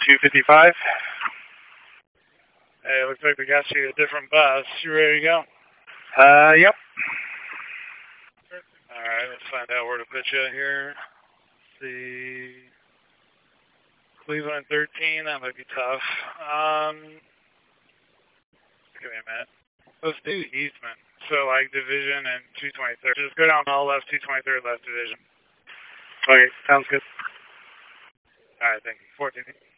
255. Hey, looks like we got you a different bus. You ready to go? Yep. Alright, let's find out where to put you here. Let's see. Cleveland 13, that might be tough. Give me a minute. Let's do Eastman. So, like, Division and 223rd. Just go down all left, 223rd, left Division. Okay, sounds good. Alright, thank you. 14.